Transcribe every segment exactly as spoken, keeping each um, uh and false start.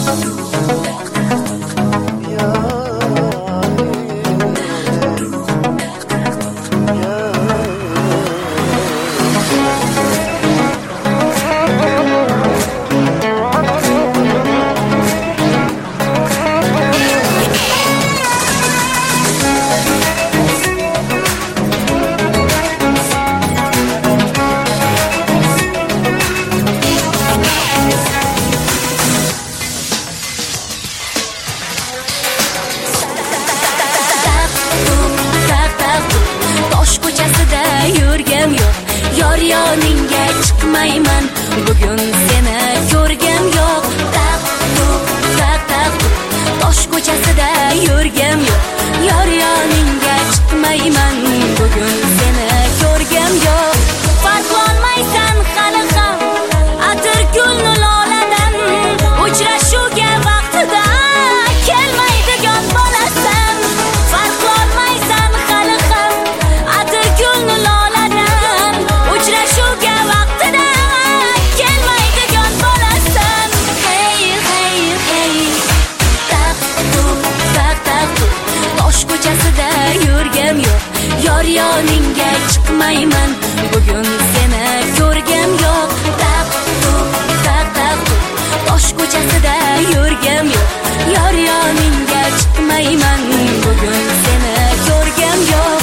Yor yoningga chiqmayman, bugun seni ko'rgam yo'q. Taq tuq, taq taq tuq, tosh ko'chasida yurgam yo'q. Yor yoningga chiqmayman, bugun seni ko'rgam yo'q. Farqlanmaysan hali ham atir gulni loladan, uchrashuvga vaqtida kelmaydigan bo'lasan. Farqlanmaysan hali ham atir gulni loladan, uchrashuvga vaqtida kelmaydigan bo'lasan. Hey hey hey, taq tuq, taq taq tuq, tosh ko'chasida yurgam yo'q. Yor yoningga chiqmayman, bugun seni ko'rgam yo'q. Taq tuq, taq taq tuq, tosh ko'chasida yurgam yo'q. Yor yoningga chiqmayman, bugun seni ko'rgam yo'q.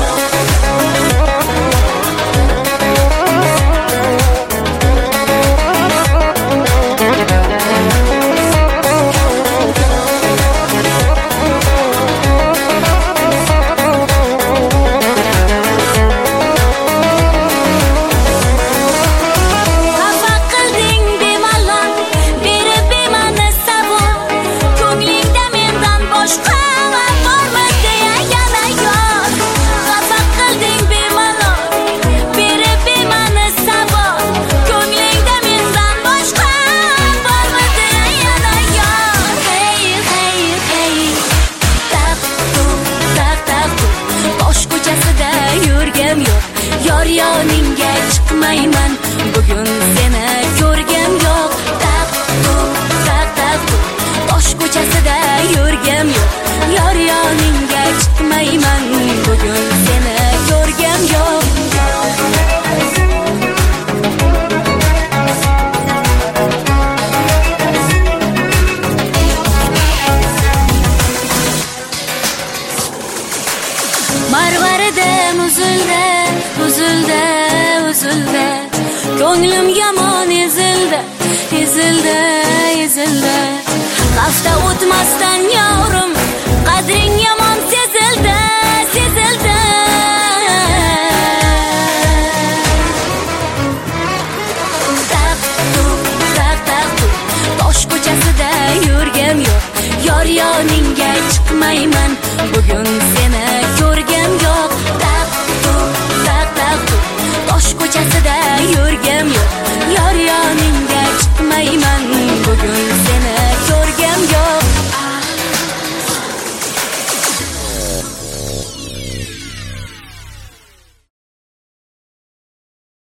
Yor yoningga chiqmayman, bugun seni ko'rgam yo'q. Taq tuq, taq taq tuq, tosh ko'chasida yurgam yo'q. Yor yoningga chiqmayman, bugun seni ko'rgam yo'q. Marvaridim uzildi, uzildi, uzildi. Ko'nglim yomon ezildi, ezildi, ezildi. Hafta o'tmasdan yorim, qadring yomon sezildi, sezildi. Taq tuq, taq taq tuq, tosh ko'chasida yurgam yo'q. Yor yoningga chiqmayman, bugun seni ko'rgam